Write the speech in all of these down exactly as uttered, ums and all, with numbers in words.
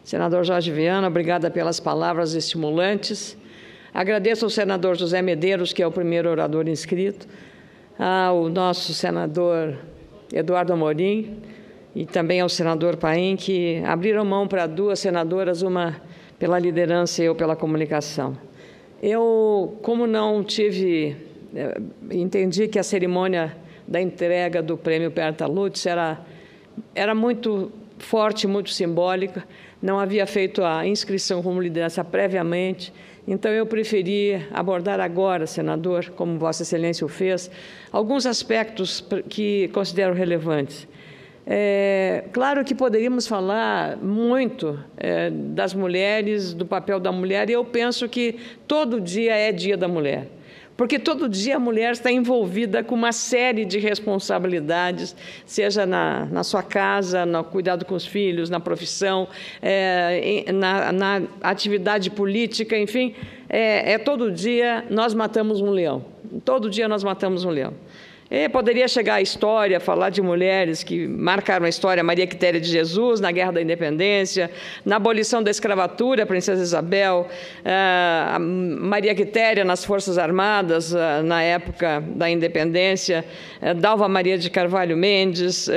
Senador Jorge Viana, obrigada pelas palavras estimulantes. Agradeço ao senador José Medeiros, que é o primeiro orador inscrito, ao nosso senador Eduardo Amorim e também ao senador Paim, que abriram mão para duas senadoras, uma pela liderança e eu pela comunicação. Eu, como não tive, entendi que a cerimônia da entrega do prêmio Berta Lutz era, era muito forte, muito simbólica, não havia feito a inscrição como liderança previamente, então eu preferi abordar agora, senador, como Vossa Excelência o fez, alguns aspectos que considero relevantes. É, claro que poderíamos falar muito é, das mulheres, do papel da mulher, e eu penso que todo dia é Dia da Mulher, porque todo dia a mulher está envolvida com uma série de responsabilidades, seja na, na sua casa, no cuidado com os filhos, na profissão, é, na, na atividade política, enfim, é, é todo dia nós matamos um leão, todo dia nós matamos um leão. E poderia chegar à história, falar de mulheres que marcaram a história, Maria Quitéria de Jesus, na Guerra da Independência, na abolição da escravatura, a Princesa Isabel, a Maria Quitéria nas Forças Armadas, na época da Independência, Dalva Maria de Carvalho Mendes,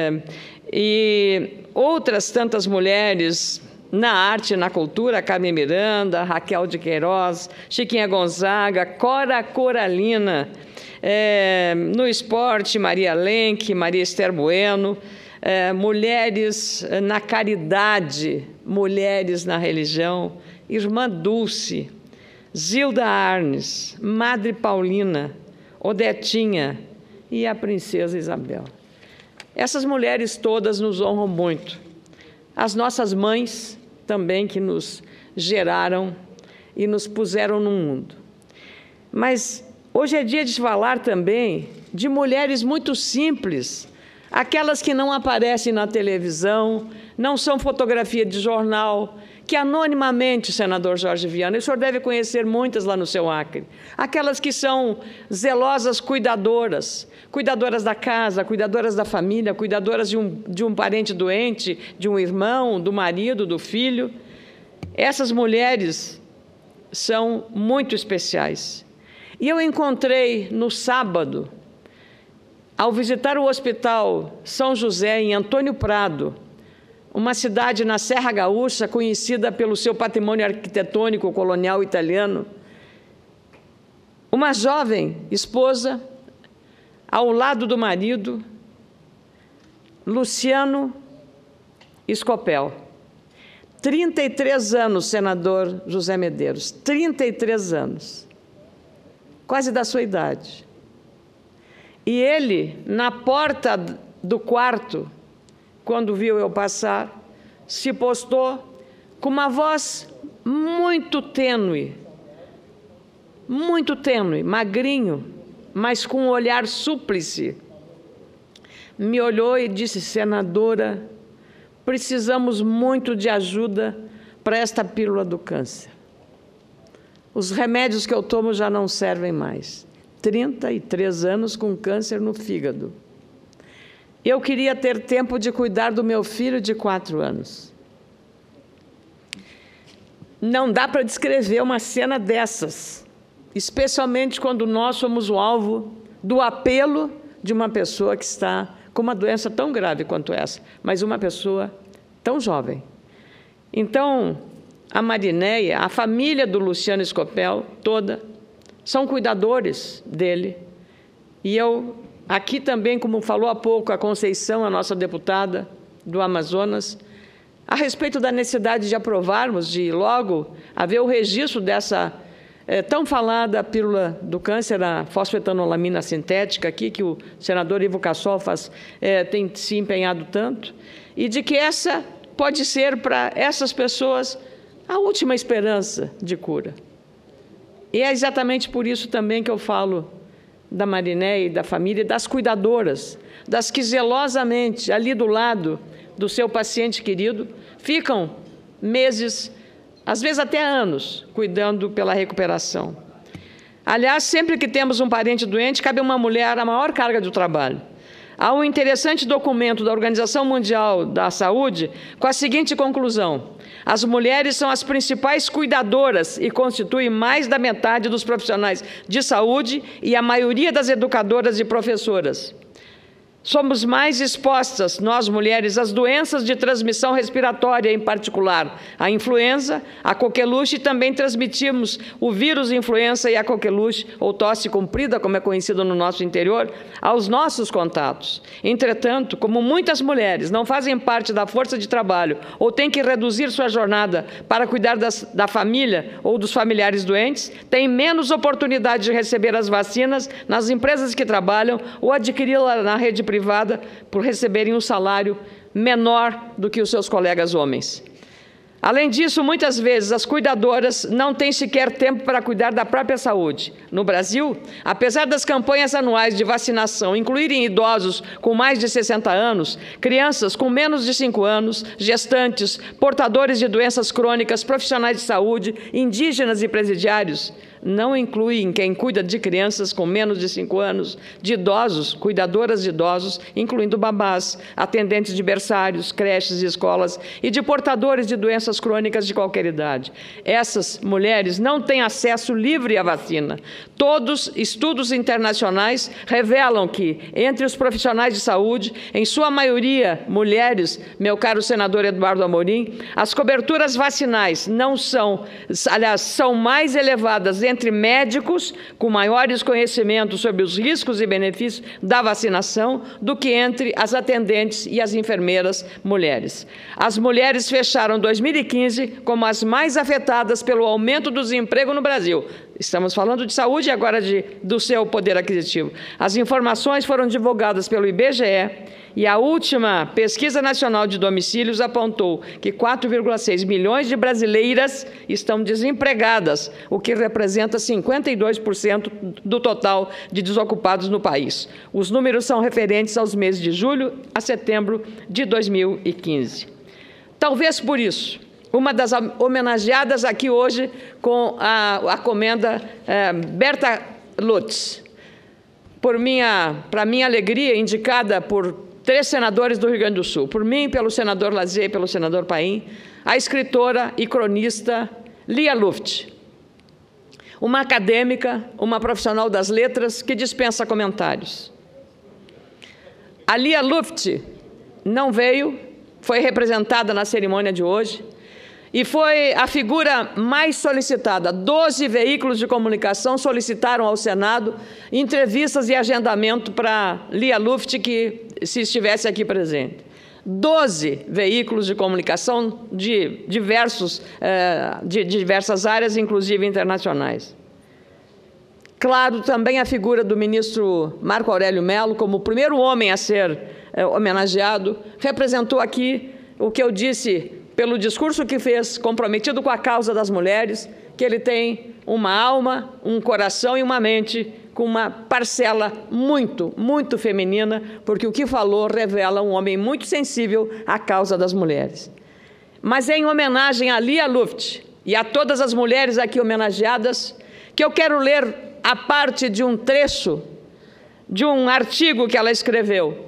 e outras tantas mulheres na arte e na cultura, Carmen Miranda, Raquel de Queiroz, Chiquinha Gonzaga, Cora Coralina, É, no esporte, Maria Lenk, Maria Esther Bueno, é, mulheres na caridade, mulheres na religião, Irmã Dulce, Zilda Arnes, Madre Paulina, Odetinha e a Princesa Isabel. Essas mulheres todas nos honram muito. As nossas mães também, que nos geraram e nos puseram no mundo. Mas hoje é dia de falar também de mulheres muito simples, aquelas que não aparecem na televisão, não são fotografia de jornal, que anonimamente, senador Jorge Viana, o senhor deve conhecer muitas lá no seu Acre, aquelas que são zelosas cuidadoras, cuidadoras da casa, cuidadoras da família, cuidadoras de um, de um parente doente, de um irmão, do marido, do filho. Essas mulheres são muito especiais. E eu encontrei no sábado, ao visitar o Hospital São José, em Antônio Prado, uma cidade na Serra Gaúcha, conhecida pelo seu patrimônio arquitetônico colonial italiano, uma jovem esposa, ao lado do marido, Luciano Scopel. trinta e três anos, senador José Medeiros, trinta e três anos. Quase da sua idade. E ele, na porta do quarto, quando viu eu passar, se postou com uma voz muito tênue, muito tênue, magrinho, mas com um olhar súplice. Me olhou e disse: senadora, precisamos muito de ajuda para esta pílula do câncer. Os remédios que eu tomo já não servem mais. trinta e três anos com câncer no fígado. Eu queria ter tempo de cuidar do meu filho de quatro anos. Não dá para descrever uma cena dessas, especialmente quando nós somos o alvo do apelo de uma pessoa que está com uma doença tão grave quanto essa, mas uma pessoa tão jovem. Então, a Marinéia, a família do Luciano Scopel, toda, são cuidadores dele. E eu, aqui também, como falou há pouco a Conceição, a nossa deputada do Amazonas, a respeito da necessidade de aprovarmos, de logo haver o registro dessa é, tão falada pílula do câncer, a fosfetanolamina sintética, aqui, que o senador Ivo Cassol faz, é, tem se empenhado tanto, e de que essa pode ser para essas pessoas a última esperança de cura. E é exatamente por isso também que eu falo da Marinéia e da família, e das cuidadoras, das que zelosamente, ali do lado do seu paciente querido, ficam meses, às vezes até anos, cuidando pela recuperação. Aliás, sempre que temos um parente doente, cabe a uma mulher a maior carga do trabalho. há um interessante documento da Organização Mundial da Saúde com a seguinte conclusão: as mulheres são as principais cuidadoras e constituem mais da metade dos profissionais de saúde e a maioria das educadoras e professoras. Somos mais expostas, nós mulheres, às doenças de transmissão respiratória, em particular a influenza, a coqueluche, e também transmitimos o vírus influenza e a coqueluche, ou tosse comprida, como é conhecido no nosso interior, aos nossos contatos. Entretanto, como muitas mulheres não fazem parte da força de trabalho ou têm que reduzir sua jornada para cuidar das, da família ou dos familiares doentes, têm menos oportunidade de receber as vacinas nas empresas que trabalham ou adquiri-la na rede privada, privada por receberem um salário menor do que os seus colegas homens. Além disso, muitas vezes as cuidadoras não têm sequer tempo para cuidar da própria saúde. No Brasil, apesar das campanhas anuais de vacinação incluírem idosos com mais de sessenta anos, crianças com menos de cinco anos, gestantes, portadores de doenças crônicas, profissionais de saúde, indígenas e presidiários, não incluem quem cuida de crianças com menos de cinco anos, de idosos, cuidadoras de idosos, incluindo babás, atendentes de berçários, creches e escolas, e de portadores de doenças crônicas de qualquer idade. Essas mulheres não têm acesso livre à vacina. Todos estudos internacionais revelam que, entre os profissionais de saúde, em sua maioria mulheres, meu caro senador Eduardo Amorim, as coberturas vacinais não são, aliás, são mais elevadas entre entre médicos com maiores conhecimentos sobre os riscos e benefícios da vacinação do que entre as atendentes e as enfermeiras mulheres. As mulheres fecharam dois mil e quinze como as mais afetadas pelo aumento do desemprego no Brasil. Estamos falando de saúde e agora de, do seu poder aquisitivo. As informações foram divulgadas pelo I B G E e a última pesquisa nacional de domicílios apontou que quatro vírgula seis milhões de brasileiras estão desempregadas, o que representa cinquenta e dois por cento do total de desocupados no país. Os números são referentes aos meses de julho a setembro de dois mil e quinze. Talvez por isso, uma das homenageadas aqui hoje com a, a comenda é, Berta Lutz, por minha, para minha alegria, indicada por três senadores do Rio Grande do Sul, por mim, pelo senador Lazier e pelo senador Paim, a escritora e cronista Lia Luft, uma acadêmica, uma profissional das letras que dispensa comentários. A Lia Luft não veio, foi representada na cerimônia de hoje, e foi a figura mais solicitada. Doze veículos de comunicação solicitaram ao Senado entrevistas e agendamento para Lia Luft, que se estivesse aqui presente. Doze veículos de comunicação de, diversos, eh, de diversas áreas, inclusive internacionais. Claro, também a figura do ministro Marco Aurélio Mello, como o primeiro homem a ser eh, homenageado, representou aqui o que eu disse pelo discurso que fez, comprometido com a causa das mulheres, que ele tem uma alma, um coração e uma mente com uma parcela muito, muito feminina, porque o que falou revela um homem muito sensível à causa das mulheres. Mas é em homenagem a Lia Luft e a todas as mulheres aqui homenageadas que eu quero ler a parte de um trecho de um artigo que ela escreveu.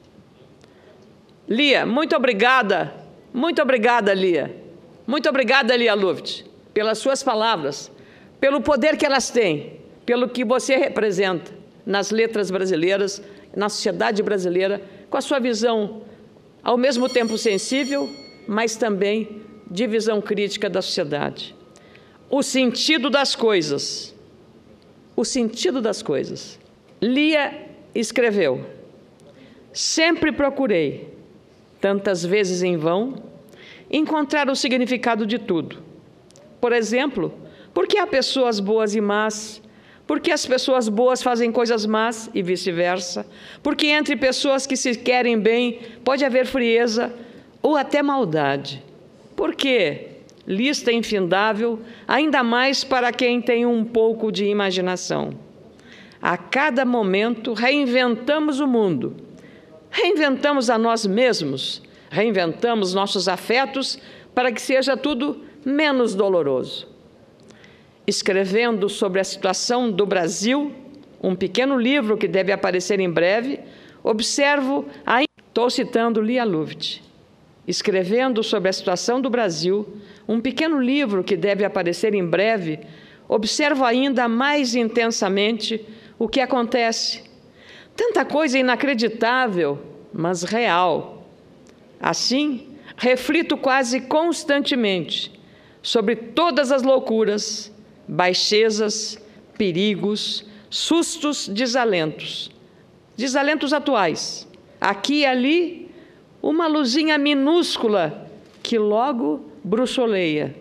Lia, muito obrigada. Muito obrigada, Lia. Muito obrigada, Lia Luft, pelas suas palavras, pelo poder que elas têm, pelo que você representa nas letras brasileiras, na sociedade brasileira, com a sua visão, ao mesmo tempo sensível, mas também de visão crítica da sociedade. O sentido das coisas. O sentido das coisas. Lia escreveu: sempre procurei, tantas vezes em vão, encontrar o significado de tudo. Por exemplo, por que há pessoas boas e más? Por que as pessoas boas fazem coisas más e vice-versa? Porque entre pessoas que se querem bem pode haver frieza ou até maldade. Por quê? Lista infindável, ainda mais para quem tem um pouco de imaginação. A cada momento reinventamos o mundo. Reinventamos a nós mesmos, reinventamos nossos afetos para que seja tudo menos doloroso. Escrevendo sobre a situação do Brasil, um pequeno livro que deve aparecer em breve, observo a... Estou citando Lia Luft, escrevendo sobre a situação do Brasil, um pequeno livro que deve aparecer em breve, observo ainda mais intensamente o que acontece. Tanta coisa inacreditável, mas real. Assim, reflito quase constantemente sobre todas as loucuras, baixezas, perigos, sustos, desalentos. Desalentos atuais. Aqui e ali, uma luzinha minúscula que logo bruxoleia.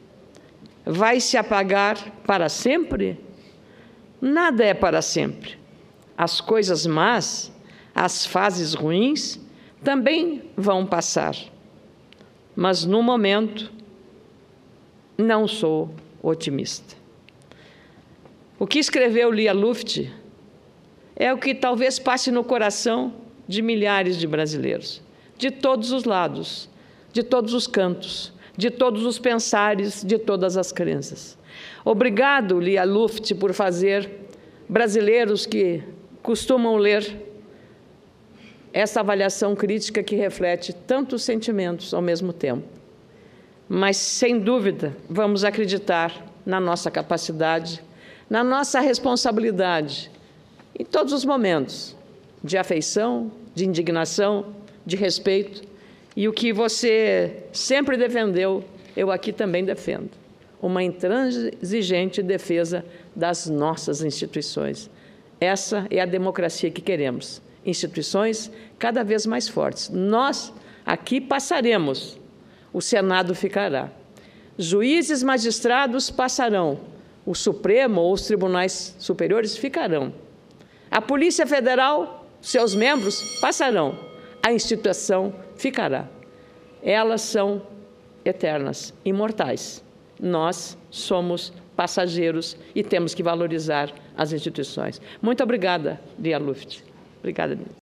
Vai se apagar para sempre? Nada é para sempre. As coisas más, as fases ruins, também vão passar. Mas, no momento, não sou otimista. O que escreveu Lia Luft é o que talvez passe no coração de milhares de brasileiros, de todos os lados, de todos os cantos, de todos os pensares, de todas as crenças. Obrigado, Lia Luft, por fazer brasileiros que costumam ler essa avaliação crítica que reflete tantos sentimentos ao mesmo tempo. Mas, sem dúvida, vamos acreditar na nossa capacidade, na nossa responsabilidade, em todos os momentos, de afeição, de indignação, de respeito, e o que você sempre defendeu, eu aqui também defendo, uma intransigente defesa das nossas instituições. Essa é a democracia que queremos, instituições cada vez mais fortes. Nós aqui passaremos, o Senado ficará. Juízes, magistrados passarão, o Supremo ou os tribunais superiores ficarão. A Polícia Federal, seus membros passarão, a instituição ficará. Elas são eternas, imortais. Nós somos passageiros e temos que valorizar as instituições. Muito obrigada, Lia Luft. Obrigada.